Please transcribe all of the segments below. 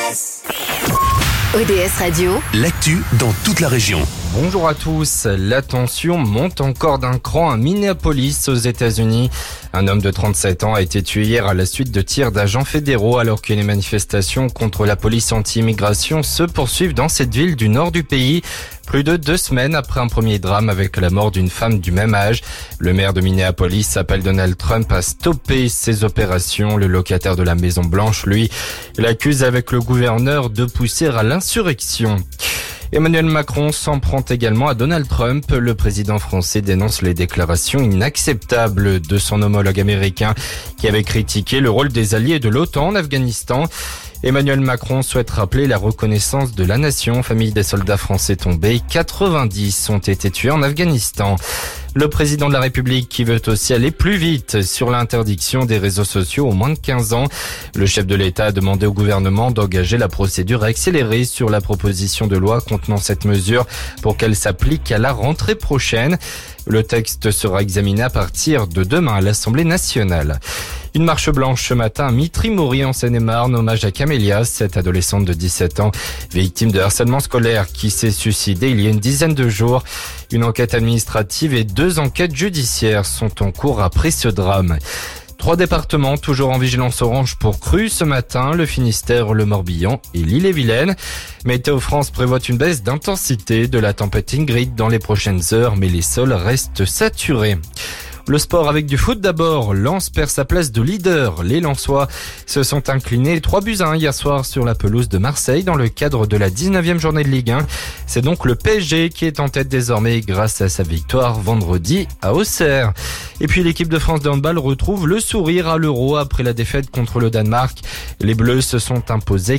ODS Radio, l'actu dans toute la région. Bonjour à tous. La tension monte encore d'un cran à Minneapolis, aux États-Unis. Un homme de 37 ans a été tué hier à la suite de tirs d'agents fédéraux alors que les manifestations contre la police anti-immigration se poursuivent dans cette ville du nord du pays. Plus de 2 semaines après un premier drame avec la mort d'une femme du même âge. Le maire de Minneapolis appelle Donald Trump à stopper ces opérations. Le locataire de la Maison Blanche, lui, l'accuse avec le gouverneur de pousser à l'insurrection. Emmanuel Macron s'en prend également à Donald Trump. Le président français dénonce les déclarations inacceptables de son homologue américain qui avait critiqué le rôle des alliés de l'OTAN en Afghanistan. Emmanuel Macron souhaite rappeler la reconnaissance de la nation. Famille des soldats français tombés, 90 ont été tués en Afghanistan. Le président de la République qui veut aussi aller plus vite sur l'interdiction des réseaux sociaux aux moins de 15 ans. Le chef de l'État a demandé au gouvernement d'engager la procédure accélérée sur la proposition de loi contenant cette mesure pour qu'elle s'applique à la rentrée prochaine. Le texte sera examiné à partir de demain à l'Assemblée nationale. Une marche blanche ce matin à Mitry-Mory en Seine-et-Marne, hommage à Camélia, cette adolescente de 17 ans, victime de harcèlement scolaire qui s'est suicidée il y a une dizaine de jours. Une enquête administrative et 2 enquêtes judiciaires sont en cours après ce drame. 3 départements toujours en vigilance orange pour crues ce matin, le Finistère, le Morbihan et l'Ille-et-Vilaine. Météo France prévoit une baisse d'intensité de la tempête Ingrid dans les prochaines heures, mais les sols restent saturés. Le sport avec du foot d'abord. Lens perd sa place de leader. Les Lensois se sont inclinés 3-1 hier soir sur la pelouse de Marseille dans le cadre de la 19e journée de Ligue 1. C'est donc le PSG qui est en tête désormais grâce à sa victoire vendredi à Auxerre. Et puis l'équipe de France de handball retrouve le sourire à l'Euro après la défaite contre le Danemark. Les Bleus se sont imposés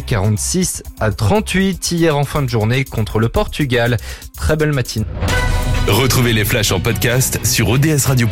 46-38 hier en fin de journée contre le Portugal. Très belle matinée. Retrouvez les flashs en podcast sur odsradio.com.